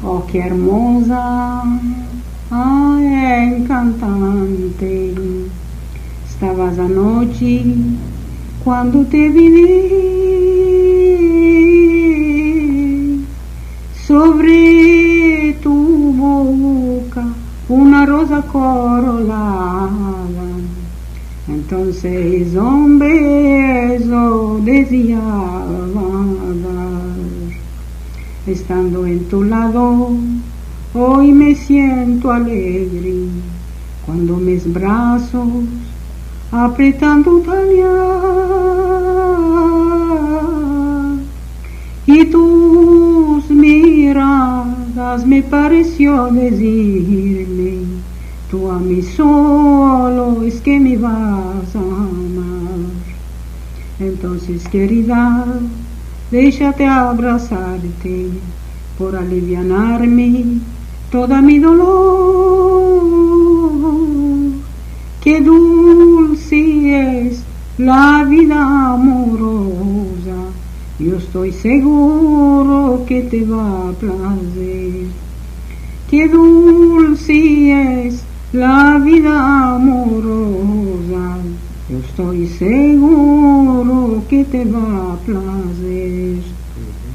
Oh, qué hermosa, ay, encantante, estabas anoche cuando te vi, sobre tu boca una rosa corolada. Entonces un beso deseaba dar. Estando en tu lado, hoy me siento alegre, cuando mis brazos apretan tu talia y tus miradas me pareció decirme: tú a mí solo es que me vas a amar. Entonces, querida, déjate abrazarte por alivianarme toda mi dolor. Qué dulce es la vida amorosa, yo estoy seguro que te va a placer. Qué dulce es la vida amorosa, yo estoy seguro que te va a placer.